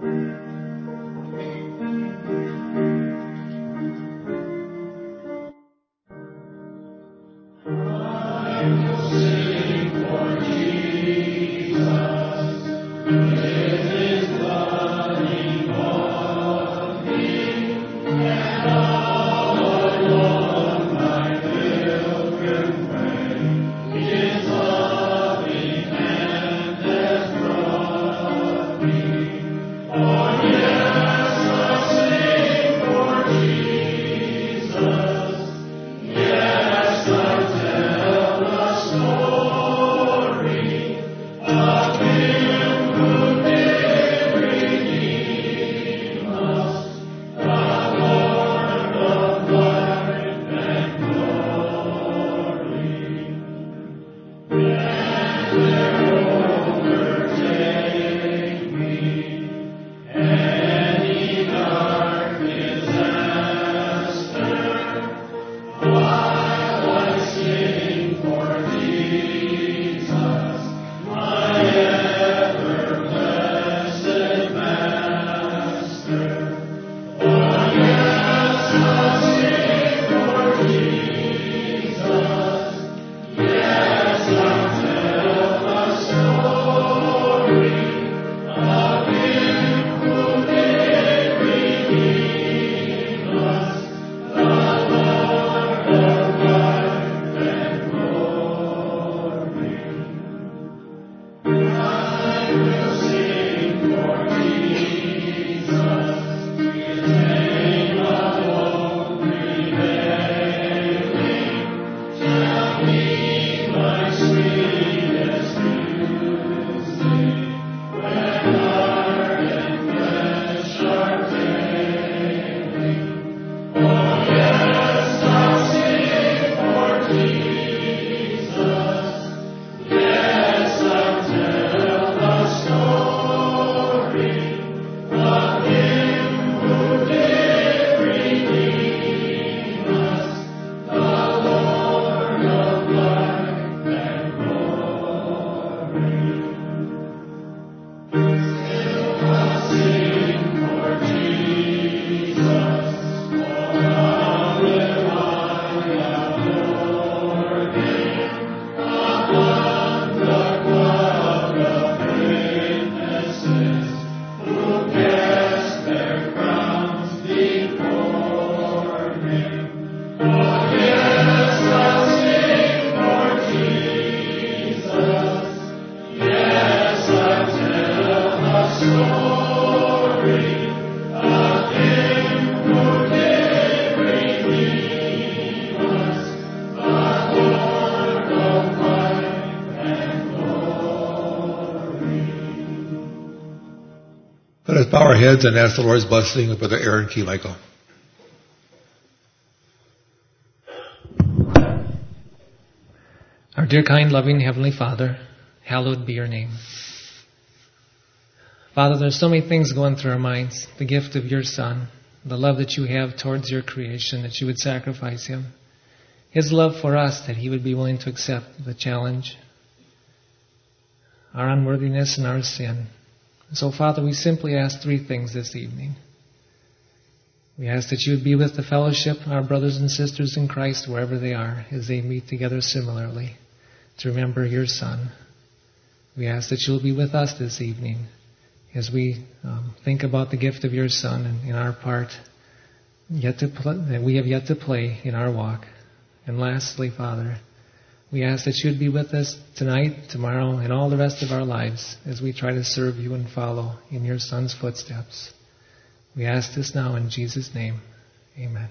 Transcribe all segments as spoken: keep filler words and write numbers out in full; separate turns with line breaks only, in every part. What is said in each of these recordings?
Let us bow our heads and ask the Lord's blessing of Brother Aaron Key Michael.
Our dear, kind, loving Heavenly Father, hallowed be your name. Father, there's so many things going through our minds. The gift of your Son, the love that you have towards your creation, that you would sacrifice him. His love for us, that he would be willing to accept the challenge, our unworthiness and our sin. So, Father, we simply ask three things this evening. We ask that you would be with the fellowship, our brothers and sisters in Christ, wherever they are, as they meet together similarly, to remember your Son. We ask that you'll be with us this evening as we um, think about the gift of your Son and in our part yet to pl- that we have yet to play in our walk. And lastly, Father, we ask that you'd be with us tonight, tomorrow, and all the rest of our lives as we try to serve you and follow in your Son's footsteps. We ask this now in Jesus' name. Amen.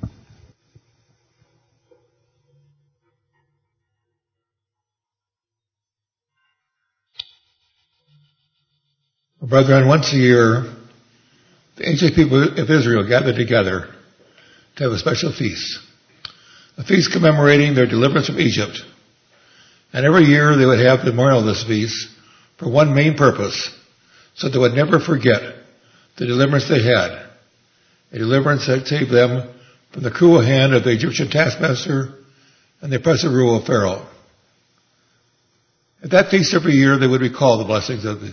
Brethren, once a year, the ancient people of Israel gathered together to have a special feast. A feast commemorating their deliverance from Egypt. And every year they would have the memorial of this feast for one main purpose, so they would never forget the deliverance they had. A deliverance that saved them from the cruel hand of the Egyptian taskmaster and the oppressive rule of Pharaoh. At that feast every year they would recall the blessings of the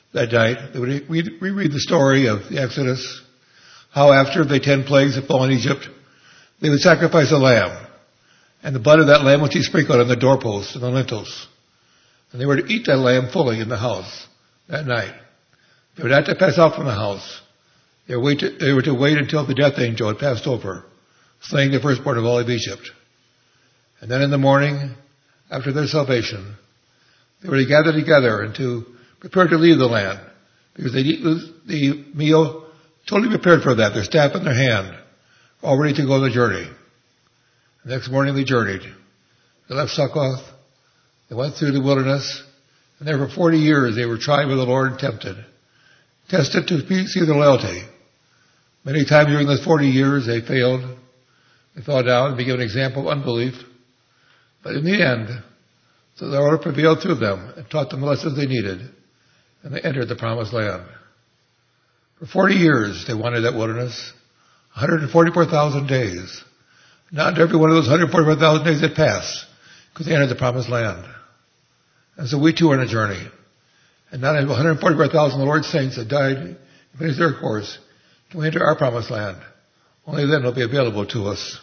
that night, they would reread the story of the Exodus, how after the ten plagues had fallen in Egypt, they would sacrifice a lamb, and the blood of that lamb would be sprinkled on the doorposts and the lintels. And they were to eat that lamb fully in the house that night. They were not to pass out from the house. They were, wait to, they were to wait until the death angel had passed over, slaying the firstborn of all of Egypt. And then in the morning, after their salvation, they were to gather together and to prepare to leave the land, because they eat the meal totally prepared for that, their staff in their hand, all ready to go on the journey. The next morning they journeyed. They left Succoth. They went through the wilderness, and there for forty years they were tried by the Lord and tempted, tested to see their loyalty. Many times during those forty years they failed. They fell down and became an example of unbelief. But in the end, so the Lord prevailed through them and taught them the lessons they needed, and they entered the promised land. For forty years they wandered that wilderness, one hundred forty-four thousand days. Not every one of those one hundred forty-four thousand days had passed, because they entered the promised land. And so we too are on a journey. And not one hundred forty-four thousand of the Lord's saints that died and finished their course can we enter our promised land. Only then it'll be available to us.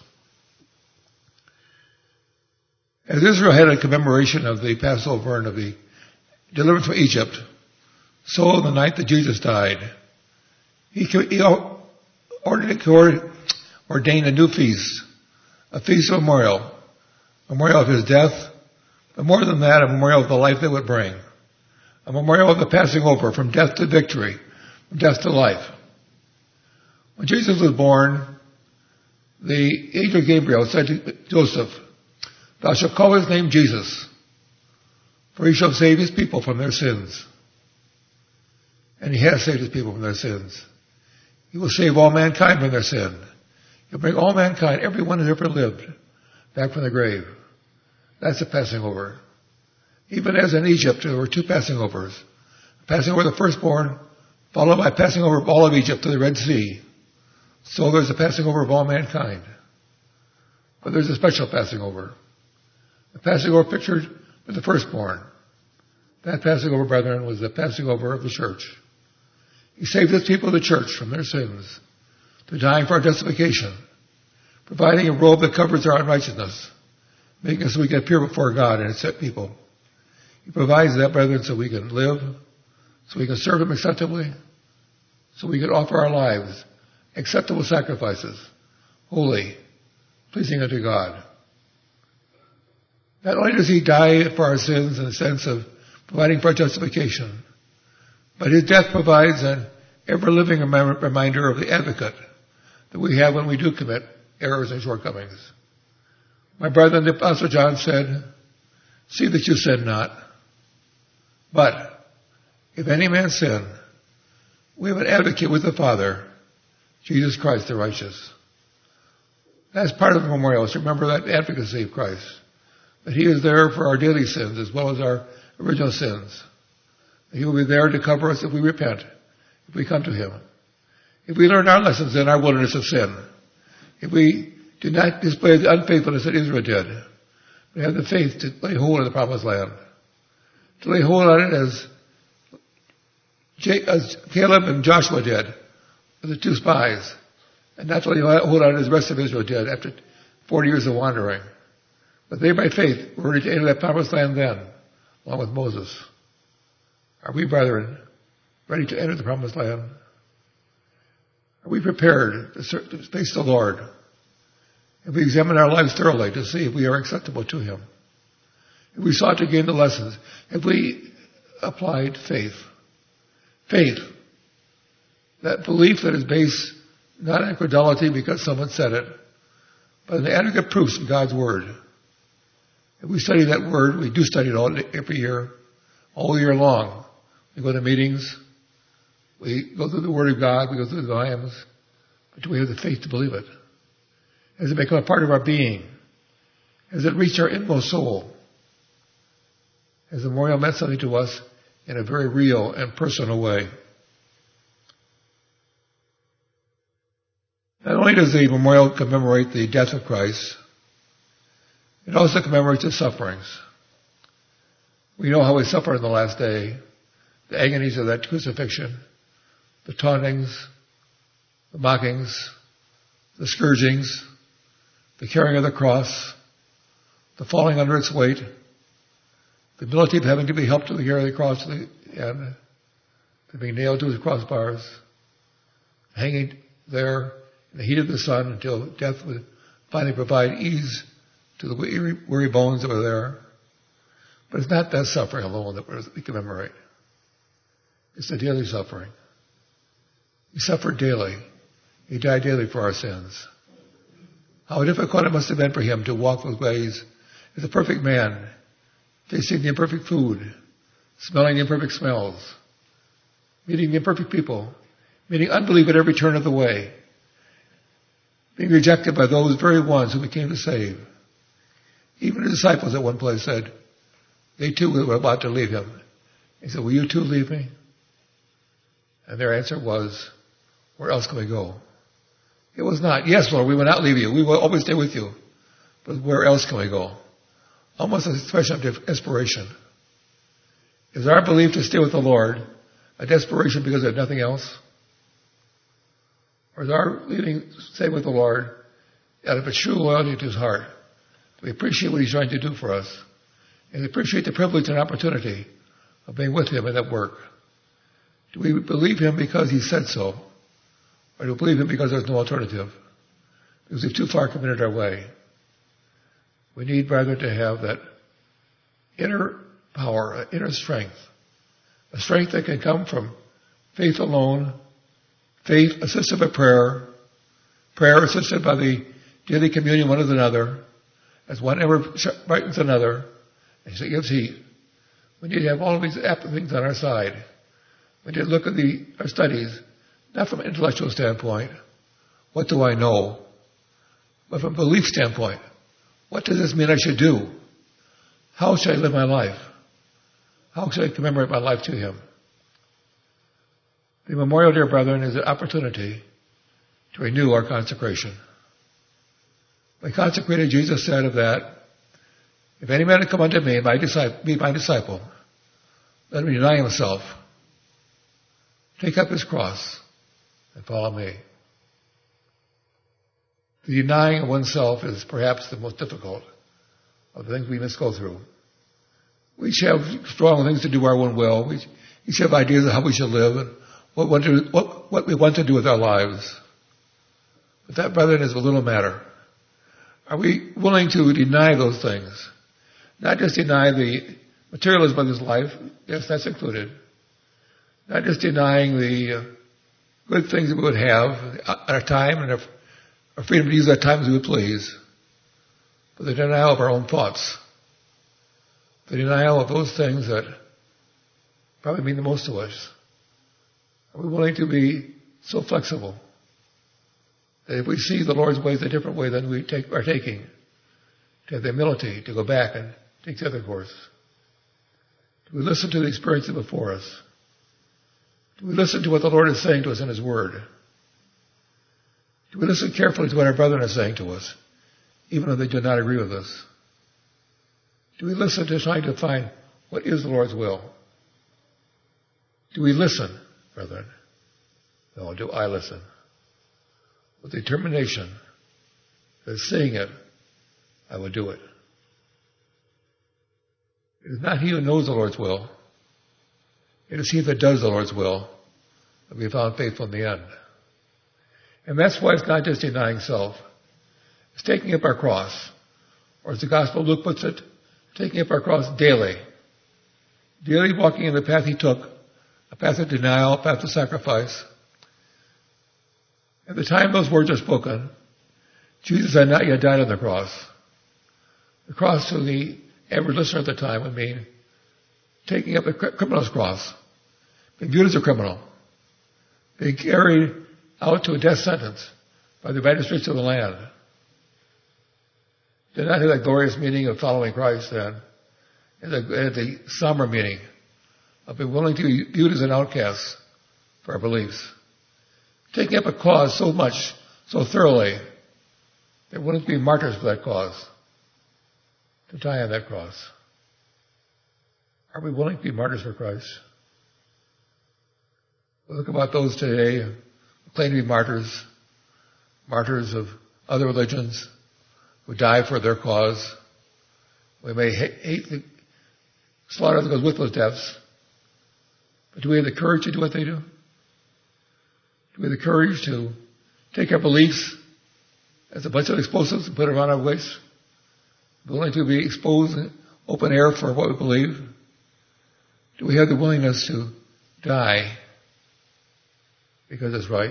As Israel had a commemoration of the Passover and of the deliverance from Egypt, so on the night that Jesus died, he, he ordered, ordained a new feast, a feast of memorial, a memorial of his death, but more than that, a memorial of the life that would bring, a memorial of the passing over from death to victory, from death to life. When Jesus was born, the angel Gabriel said to Joseph, "Thou shalt call his name Jesus, for he shall save his people from their sins." And he has saved his people from their sins. He will save all mankind from their sin. He'll bring all mankind, everyone who ever lived, back from the grave. That's the passing over. Even as in Egypt, there were two passing overs. Passing over the firstborn, followed by passing over of all of Egypt to the Red Sea. So there's a passing over of all mankind. But there's a special passing over. The passing over pictured with the firstborn. That passing over, brethren, was the passing over of the church. He saved his people, the church, from their sins, to dying for our justification, providing a robe that covers our unrighteousness, making us so we can appear before God and accept people. He provides that, brethren, so we can live, so we can serve him acceptably, so we can offer our lives acceptable sacrifices, holy, pleasing unto God. Not only does he die for our sins in the sense of providing for our justification, but his death provides an ever-living reminder of the advocate that we have when we do commit errors and shortcomings. My brethren, the Apostle John said, "See that you sin not. But if any man sin, we have an advocate with the Father, Jesus Christ the righteous." That's part of the memorial. So remember that advocacy of Christ. That he is there for our daily sins as well as our original sins. He will be there to cover us if we repent, if we come to him. If we learn our lessons in our wilderness of sin. If we do not display the unfaithfulness that Israel did. We have the faith to lay hold of the promised land. To lay hold on it as, J- as Caleb and Joshua did, with the two spies. And not to lay hold on it as the rest of Israel did after forty years of wandering. But they by faith were ready to enter that promised land then, along with Moses. Are we, brethren, ready to enter the promised land? Are we prepared to face the Lord? If we examine our lives thoroughly to see if we are acceptable to him? If we sought to gain the lessons? If we applied faith? Faith. That belief that is based not on credulity because someone said it, but on the adequate proofs of God's Word. If we study that Word, we do study it all every year, all year long. We go to meetings, we go through the Word of God, we go through the volumes, but do we have the faith to believe it? Has it become a part of our being? Has it reached our inmost soul? Has the memorial meant something to us in a very real and personal way? Not only does the memorial commemorate the death of Christ, it also commemorates his sufferings. We know how he suffered in the last day, the agonies of that crucifixion, the tauntings, the mockings, the scourgings, the carrying of the cross, the falling under its weight, the ability of having to be helped to carry the cross to the end, to being nailed to the crossbars, hanging there in the heat of the sun until death would finally provide ease to the weary, weary bones that were there. But it's not that suffering alone that we commemorate. It's the daily suffering. He suffered daily. He died daily for our sins. How difficult it must have been for him to walk those ways as a perfect man, tasting the imperfect food, smelling the imperfect smells, meeting the imperfect people, meeting unbelief at every turn of the way, being rejected by those very ones who he came to save. Even the disciples at one place said, they too were about to leave him. He said, will you too leave me? And their answer was, where else can we go? It was not, yes, Lord, we will not leave you. We will always stay with you. But where else can we go? Almost an expression of desperation. Is our belief to stay with the Lord a desperation because of nothing else? Or is our leaving, stay with the Lord out of a true loyalty to his heart? Do we appreciate what he's trying to do for us? And we appreciate the privilege and opportunity of being with him in that work? Do we believe him because he said so? Or do we believe him because there's no alternative? Because we've too far committed our way. We need rather to have that inner power, inner strength. A strength that can come from faith alone, faith assisted by prayer, prayer assisted by the daily communion one with another, as one ever brightens another, and so gives heat. We need to have all of these things on our side. We need to look at the, our studies, not from an intellectual standpoint, what do I know, but from a belief standpoint. What does this mean I should do? How should I live my life? How should I commemorate my life to him? The memorial, dear brethren, is an opportunity to renew our consecration. When consecrated, Jesus said of that, if any man come unto me, my disciple, be my disciple, let him deny himself, take up his cross, and follow me. The denying of oneself is perhaps the most difficult of the things we must go through. We each have strong things to do our own will. We each have ideas of how we should live and what, what, to, what, what we want to do with our lives. But that, brethren, is a little matter. Are we willing to deny those things? Not just deny the materialism of this life. Yes, that's included. Not just denying the uh, good things that we would have at our time and our, our freedom to use our time as we would please, but the denial of our own thoughts. The denial of those things that probably mean the most to us. Are we willing to be so flexible that if we see the Lord's ways a different way than we take, are taking, to have the humility to go back and take the other course? Do we listen to the experiences before us? Do we listen to what the Lord is saying to us in his word? Do we listen carefully to what our brethren are saying to us, even though they do not agree with us? Do we listen to trying to find what is the Lord's will? Do we listen, brethren? No, do I listen? With determination that saying it, I will do it. It is not he who knows the Lord's will. It is he that does the Lord's will that we found faithful in the end. And that's why it's not just denying self. It's taking up our cross. Or as the Gospel of Luke puts it, taking up our cross daily. Daily walking in the path he took, a path of denial, a path of sacrifice. At the time those words are spoken, Jesus had not yet died on the cross. The cross to the average listener at the time would mean taking up a criminal's cross, being viewed as a criminal, being carried out to a death sentence by the magistrates of the land. Did not have that glorious meaning of following Christ then. It had the somber meaning of being willing to be viewed as an outcast for our beliefs. Taking up a cause so much, so thoroughly, there wouldn't be martyrs for that cause, to die on that cross. Are we willing to be martyrs for Christ? We look about those today who claim to be martyrs, martyrs of other religions, who die for their cause. We may hate the slaughter that goes with those deaths, but do we have the courage to do what they do? Do we have the courage to take our beliefs as a bunch of explosives and put them on our waist? Willing to be exposed in open air for what we believe? Do we have the willingness to die because it's right?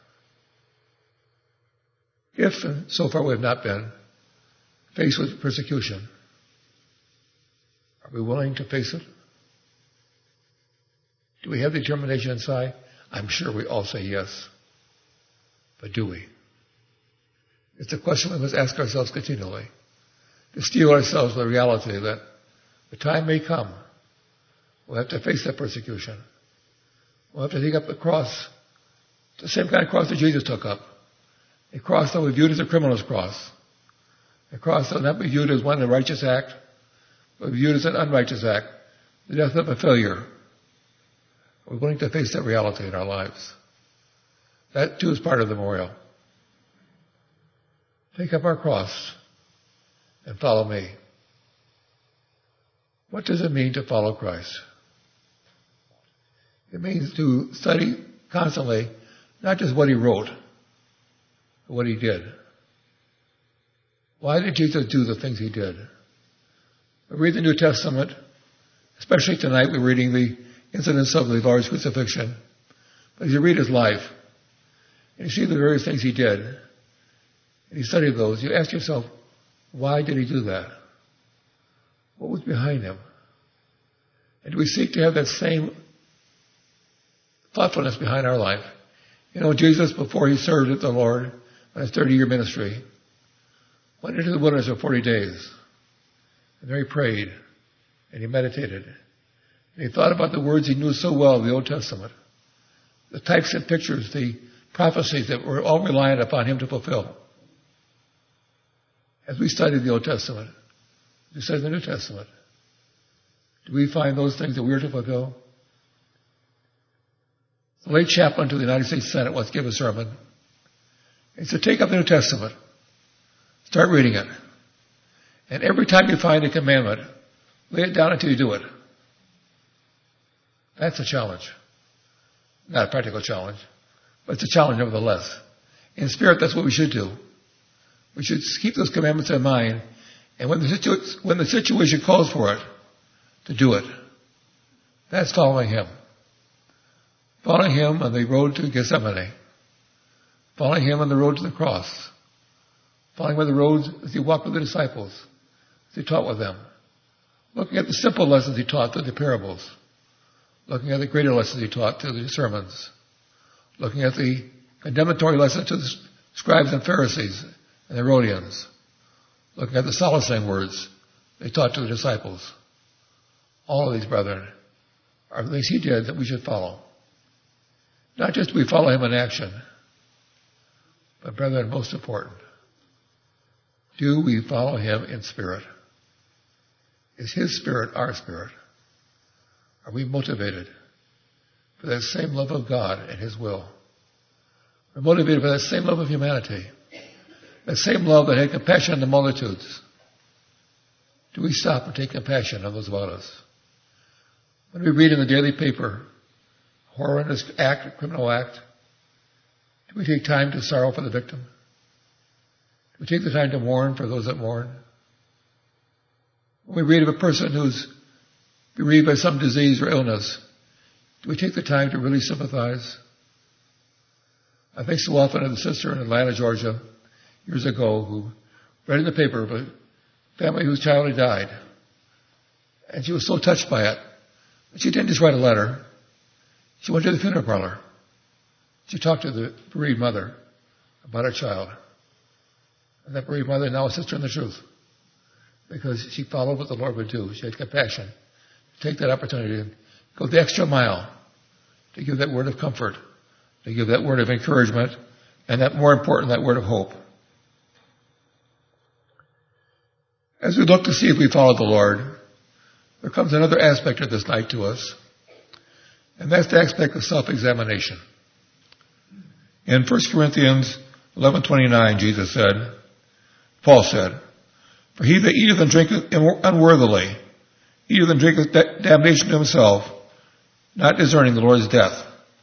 If, and so far we have not been, faced with persecution, are we willing to face it? Do we have the determination inside? I'm sure we all say yes. But do we? It's a question we must ask ourselves continually. To steel ourselves with the reality that the time may come. We'll have to face that persecution. We'll have to take up the cross, the same kind of cross that Jesus took up. A cross that we viewed as a criminal's cross. A cross that will not be viewed as one, a righteous act, but viewed as an unrighteous act. The death of a failure. We're willing to face that reality in our lives. That too is part of the memorial. Take up our cross and follow me. What does it mean to follow Christ? It means to study constantly, not just what he wrote, but what he did. Why did Jesus do the things he did? We read the New Testament, especially tonight we're reading the incidents of the Lord's crucifixion. But as you read his life, and you see the various things he did, and you study those, you ask yourself, why did he do that? What was behind him? And do we seek to have that same thoughtfulness behind our life? You know, Jesus, before he served with the Lord on his thirty-year ministry, went into the wilderness for forty days. And there he prayed, and he meditated. And he thought about the words he knew so well of the Old Testament, the types and pictures, the prophecies that were all reliant upon him to fulfill. As we study the Old Testament, as we study the New Testament, do we find those things that we are to fulfill? The late chaplain to the United States Senate once gave a sermon. He said, take up the New Testament, start reading it, and every time you find a commandment, lay it down until you do it. That's a challenge. Not a practical challenge, but it's a challenge nevertheless. In spirit, that's what we should do. We should keep those commandments in mind, and when the, situ- when the situation calls for it, to do it. That's following him. Following him on the road to Gethsemane. Following him on the road to the cross. Following him on the roads as he walked with the disciples, as he taught with them. Looking at the simple lessons he taught through the parables. Looking at the greater lessons he taught through the sermons. Looking at the condemnatory lessons to the scribes and Pharisees and the Herodians. Looking at the solacing words they taught to the disciples. All of these, brethren, are the things he did that we should follow. Not just do we follow him in action, but, brethren, most important, do we follow him in spirit? Is his spirit our spirit? Are we motivated for that same love of God and his will? We're motivated by that same love of humanity, that same love that had compassion on the multitudes. Do we stop and take compassion on those about us? When we read in the daily paper, horrendous act, a criminal act, do we take time to sorrow for the victim? Do we take the time to mourn for those that mourn? When we read of a person who's bereaved by some disease or illness, do we take the time to really sympathize? I think so often of a sister in Atlanta, Georgia, years ago, who read in the paper of a family whose child had died. And she was so touched by it. But she didn't just write a letter. She went to the funeral parlor. She talked to the bereaved mother about her child. And that bereaved mother now a sister in the truth. Because she followed what the Lord would do. She had compassion. Take that opportunity and go the extra mile to give that word of comfort, to give that word of encouragement, and that more important, that word of hope. As we look to see if we follow the Lord, there comes another aspect of this night to us. And that's the aspect of self-examination. In First Corinthians eleven twenty-nine, Jesus said, Paul said, "For he that eateth and drinketh unworthily, eateth and drinketh damnation to himself, not discerning the Lord's death."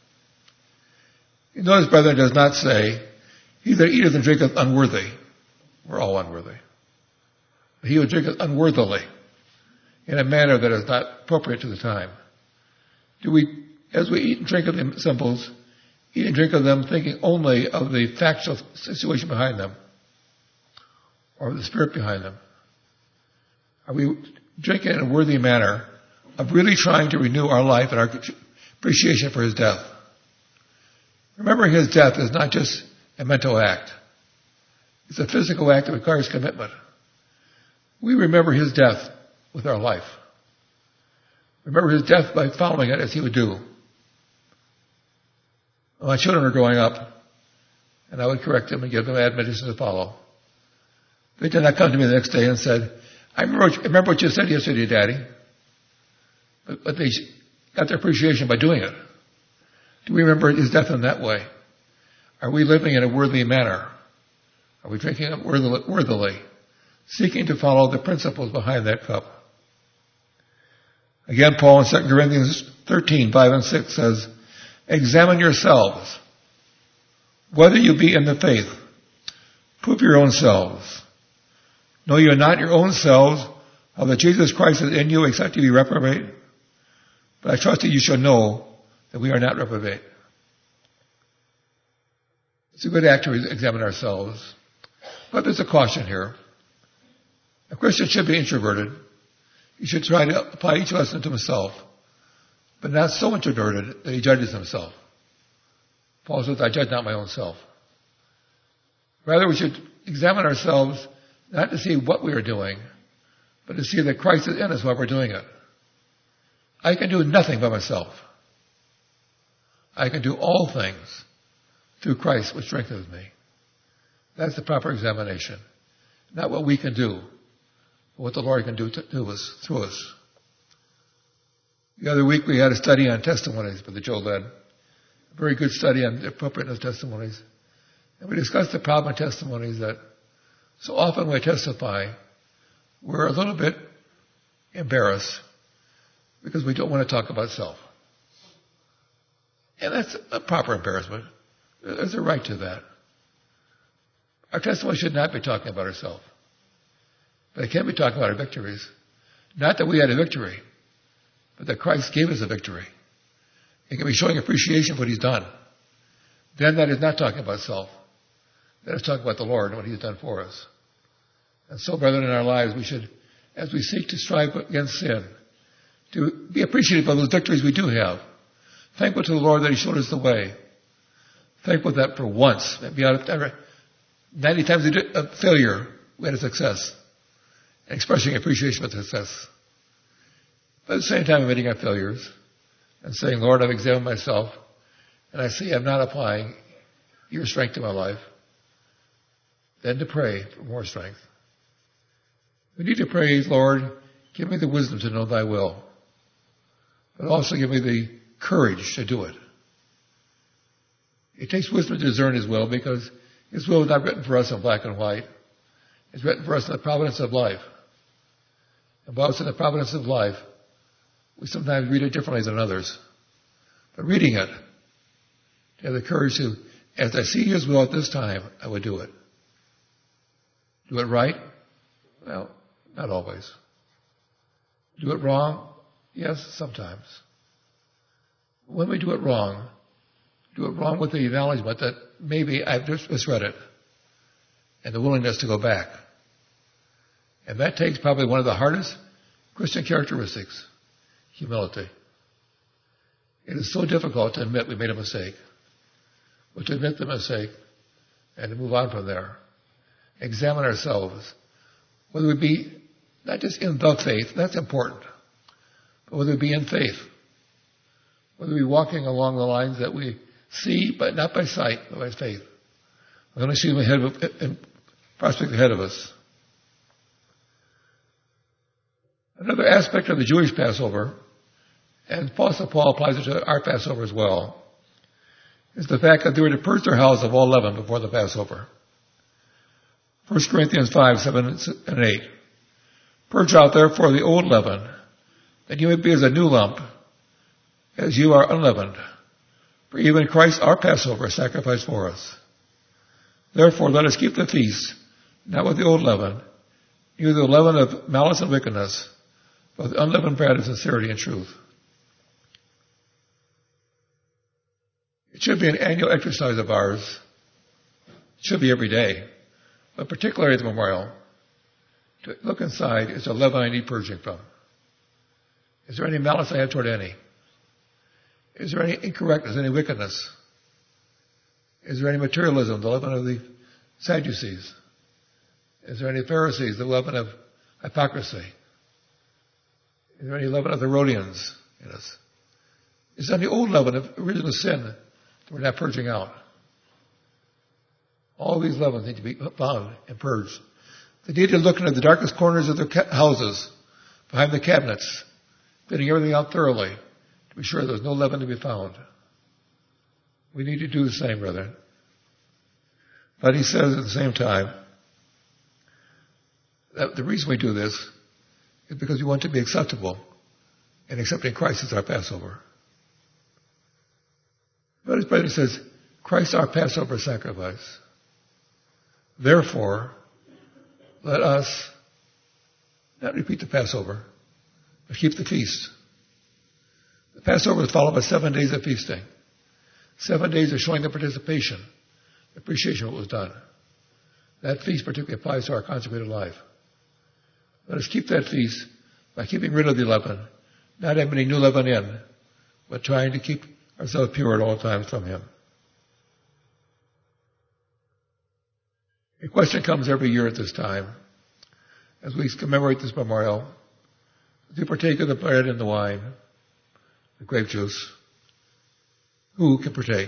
You notice, brethren, it does not say, "He that eateth and drinketh unworthy." We're all unworthy. But he who drinketh unworthily, in a manner that is not appropriate to the time. Do we, as we eat and drink of the symbols, eat and drink of them thinking only of the factual situation behind them, or the spirit behind them? Are we drinking in a worthy manner of really trying to renew our life and our appreciation for his death? Remembering his death is not just a mental act. It's a physical act that requires commitment. We remember his death with our life. Remember his death by following it as he would do. When my children are growing up, and I would correct them and give them admonitions to follow, they did not come to me the next day and said, I remember what you, remember what you said yesterday, Daddy. But, but they got their appreciation by doing it. Do we remember his death in that way? Are we living in a worthy manner? Are we drinking it worthily, seeking to follow the principles behind that cup? Again, Paul in Second Corinthians thirteen, five and six says, "Examine yourselves, whether you be in the faith. Prove your own selves. Know you not your own selves, how that Jesus Christ is in you, except you be reprobate? But I trust that you shall know that we are not reprobate." It's a good act to examine ourselves. But there's a caution here. A Christian should be introverted. He should try to apply each lesson to himself, but not so introverted that he judges himself. Paul says, I judge not my own self. Rather, we should examine ourselves not to see what we are doing, but to see that Christ is in us while we're doing it. I can do nothing by myself. I can do all things through Christ which strengthens me. That's the proper examination. Not what we can do, but what the Lord can do to, to us, through us. The other week we had a study on testimonies Brother Joe led. A very good study on the appropriateness of testimonies. And we discussed the problem of testimonies that so often when we testify, we're a little bit embarrassed because we don't want to talk about self. And that's a proper embarrassment. There's a right to that. Our testimony should not be talking about ourselves. But it can be talking about our victories. Not that we had a victory, but that Christ gave us a victory. It can be showing appreciation for what he's done. Then that is not talking about self. That is talking about the Lord and what he's done for us. And so, brethren, in our lives, we should, as we seek to strive against sin, to be appreciative of those victories we do have. Thankful to the Lord that he showed us the way. Thankful that for once, maybe out of ninety times a failure, we had a success. And expressing appreciation for the success. But at the same time, admitting our failures and saying, Lord, I've examined myself and I see I'm not applying your strength to my life. Then to pray for more strength. We need to pray, Lord, give me the wisdom to know thy will. But also give me the courage to do it. It takes wisdom to discern his will because his will is not written for us in black and white. It's written for us in the providence of life. And while it's in the providence of life, we sometimes read it differently than others. But reading it, to have the courage to, as I see his will at this time, I would do it. Do it right? Well, not always. Do it wrong? Yes, sometimes. When we do it wrong, do it wrong with the acknowledgement that maybe I've just misread it and the willingness to go back. And that takes probably one of the hardest Christian characteristics, humility. It is so difficult to admit we made a mistake, but to admit the mistake and to move on from there. Examine ourselves, whether we be not just in the faith, that's important, but whether we be in faith, whether we be walking along the lines that we see, but not by sight, but by faith. We're going to see them ahead of, in prospect ahead of us. Another aspect of the Jewish Passover and Apostle Paul applies it to our Passover as well, is the fact that they were to purge their house of all leaven before the Passover. First Corinthians five, seven, and eight. Purge out therefore the old leaven, that you may be as a new lump, as you are unleavened. For even Christ our Passover sacrificed for us. Therefore let us keep the feast, not with the old leaven, neither the leaven of malice and wickedness, but the unleavened bread of sincerity and truth. It should be an annual exercise of ours. It should be every day, but particularly at the memorial. To look inside, is there leaven I need purging from? Is there any malice I have toward any? Is there any incorrectness, any wickedness? Is there any materialism, the leaven of the Sadducees? Is there any Pharisees, the leaven of hypocrisy? Is there any leaven of the Herodians in us? Is there any old leaven of original sin that we're not purging out? All these leavens need to be found and purged. They need to look into the darkest corners of their houses, behind the cabinets, cleaning everything out thoroughly to be sure there's no leaven to be found. We need to do the same, brethren. But he says at the same time that the reason we do this is because we want to be acceptable, and accepting Christ as our Passover. But his brother says, Christ our Passover sacrifice. Therefore, let us not repeat the Passover, but keep the feast. The Passover is followed by seven days of feasting. Seven days of showing the participation, the appreciation of what was done. That feast particularly applies to our consecrated life. Let us keep that feast by keeping rid of the leaven, not having any new leaven in, but trying to keep ourselves pure at all times from him. A question comes every year at this time, as we commemorate this memorial, as we partake of the bread and the wine, the grape juice. Who can partake?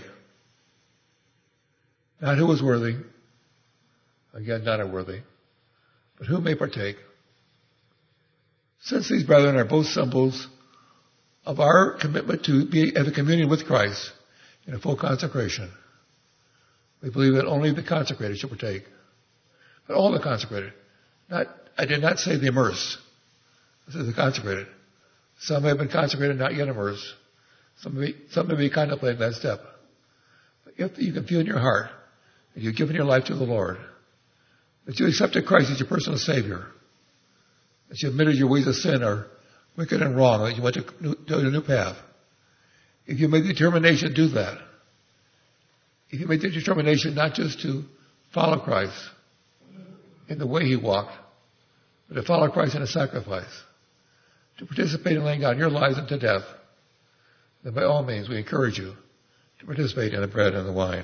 Not who is worthy, again, not unworthy, but who may partake. Since these brethren are both symbols of our commitment to be at a communion with Christ in a full consecration, we believe that only the consecrated should partake. But all the consecrated. Not, I did not say the immersed. I said the consecrated. Some have been consecrated, not yet immersed. Some may, some may be contemplating that step. But if you can feel in your heart that you've given your life to the Lord, that you accepted Christ as your personal Savior, that you admitted your ways of sin are wicked and wrong, that you went to, new, to a new path. If you made the determination to do that, if you made the determination not just to follow Christ in the way he walked, but to follow Christ in a sacrifice, to participate in laying down your lives unto death, then by all means we encourage you to participate in the bread and the wine.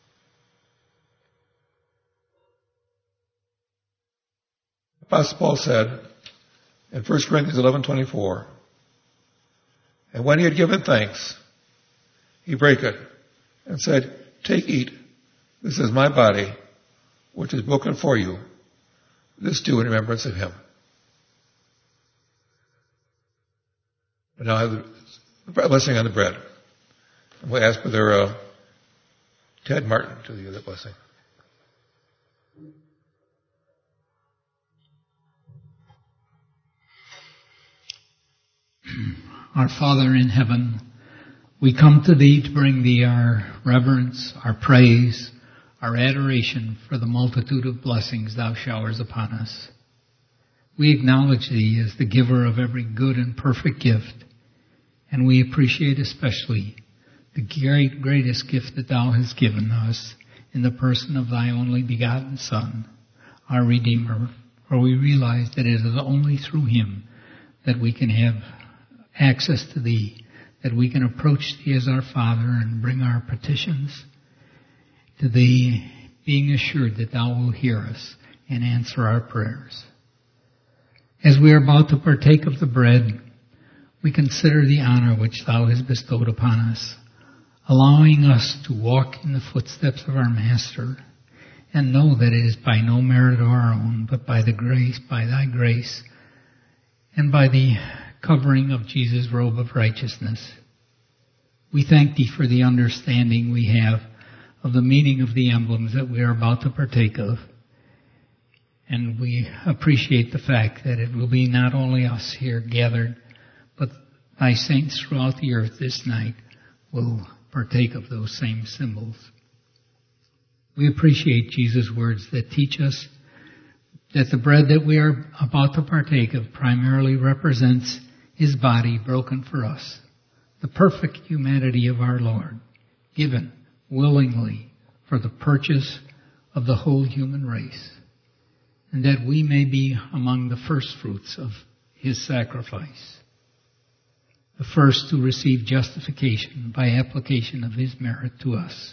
Apostle Paul said in First Corinthians eleven twenty-four, and when he had given thanks, he brake it and said, take, eat, this is my body, which is broken for you. This do in remembrance of him. And now I have the blessing on the bread. And we'll ask Brother uh, Ted Martin to give that blessing.
Our Father in heaven, we come to Thee to bring Thee our reverence, our praise, our adoration for the multitude of blessings Thou showers upon us. We acknowledge Thee as the giver of every good and perfect gift, and we appreciate especially the great, greatest gift that Thou hast given us in the person of Thy only begotten Son, our Redeemer, for we realize that it is only through Him that we can have access to Thee, that we can approach Thee as our Father and bring our petitions to Thee, being assured that Thou will hear us and answer our prayers. As we are about to partake of the bread, we consider the honor which Thou hast bestowed upon us, allowing us to walk in the footsteps of our Master, and know that it is by no merit of our own, but by the grace, by Thy grace, and by the covering of Jesus' robe of righteousness. We thank Thee for the understanding we have of the meaning of the emblems that we are about to partake of. And we appreciate the fact that it will be not only us here gathered, but Thy saints throughout the earth this night will partake of those same symbols. We appreciate Jesus' words that teach us that the bread that we are about to partake of primarily represents His body broken for us, the perfect humanity of our Lord, given willingly for the purchase of the whole human race, and that we may be among the first fruits of His sacrifice, the first to receive justification by application of His merit to us.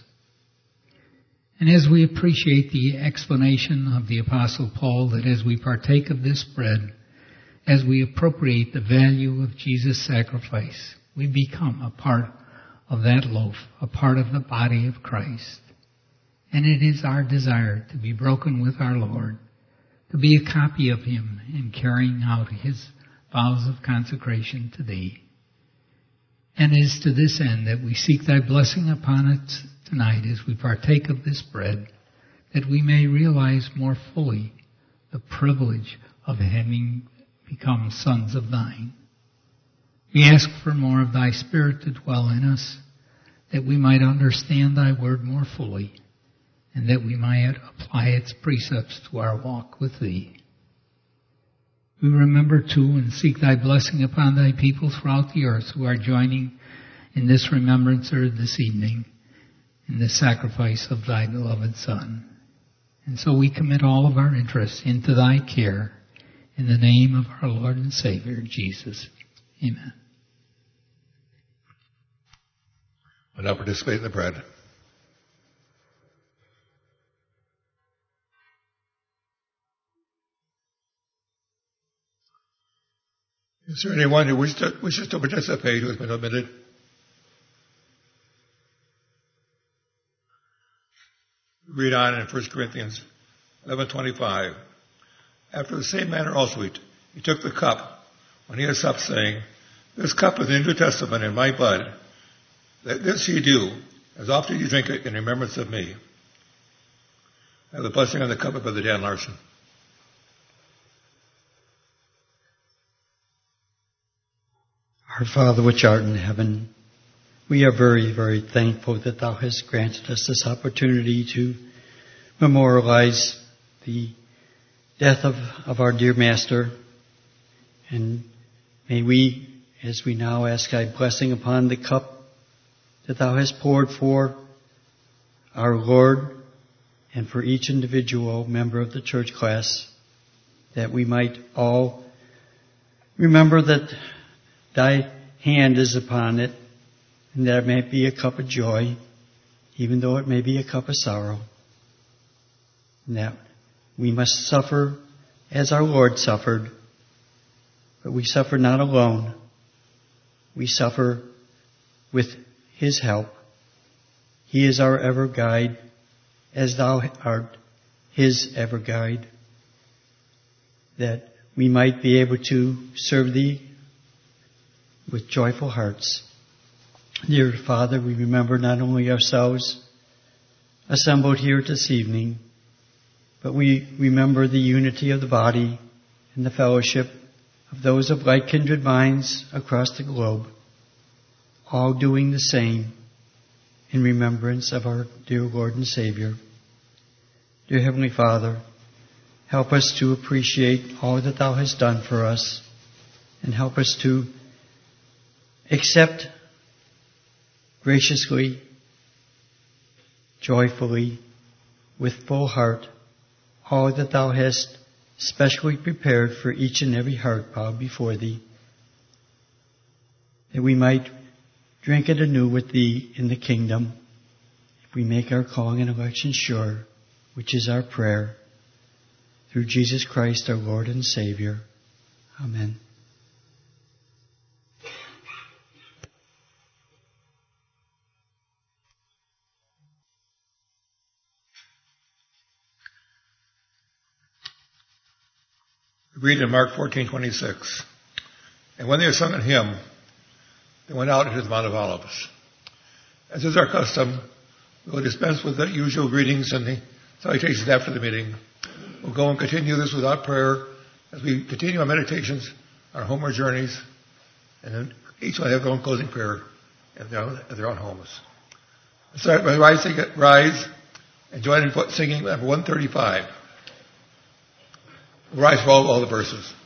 And as we appreciate the explanation of the Apostle Paul that as we partake of this bread, as we appropriate the value of Jesus' sacrifice, we become a part of that loaf, a part of the body of Christ. And it is our desire to be broken with our Lord, to be a copy of Him in carrying out His vows of consecration to Thee. And it is to this end that we seek Thy blessing upon it tonight as we partake of this bread, that we may realize more fully the privilege of having become sons of Thine. We ask for more of Thy Spirit to dwell in us, that we might understand Thy word more fully, and that we might apply its precepts to our walk with Thee. We remember too and seek Thy blessing upon Thy people throughout the earth who are joining in this remembrancer this evening in the sacrifice of Thy beloved Son. And so we commit all of our interests into Thy care in the name of our Lord and Savior, Jesus. Amen.
We'll now participate in the bread. Is there anyone who wishes to, wishes to participate who has been omitted? Read on in First Corinthians eleven twenty-five. After the same manner also he, t- he took the cup when he had supped, saying, "This cup is the New Testament in my blood. Let this ye do, as often as you drink it in remembrance of me." I have the blessing on the cup of Brother Dan Larson.
Our Father which art in heaven, we are very, very thankful that Thou hast granted us this opportunity to memorialize the death of, of our dear Master. And may we, as we now ask Thy blessing upon the cup that Thou hast poured for our Lord and for each individual member of the church class, that we might all remember that Thy hand is upon it, and that it may be a cup of joy, even though it may be a cup of sorrow. And that we must suffer as our Lord suffered, but we suffer not alone. We suffer with His help. He is our ever guide, as Thou art His ever guide, that we might be able to serve Thee with joyful hearts. Dear Father, we remember not only ourselves assembled here this evening, but we remember the unity of the body and the fellowship of those of like kindred minds across the globe, all doing the same in remembrance of our dear Lord and Savior. Dear Heavenly Father, help us to appreciate all that Thou hast done for us, and help us to accept graciously, joyfully, with full heart, all that Thou hast specially prepared for each and every heart bowed before Thee, that we might drink it anew with Thee in the kingdom, if we make our calling and election sure, which is our prayer, through Jesus Christ our Lord and Savior. Amen.
We read in Mark fourteen twenty-six. And when they had sung a hymn, they went out into the Mount of Olives. As is our custom, we will dispense with the usual greetings and the salutations after the meeting. We'll go and continue this without prayer as we continue our meditations on our homeward journeys, and then each one have their own closing prayer at their own, at their own homes. So rise, rise and join in singing number one thirty-five. Rise for all, all the verses.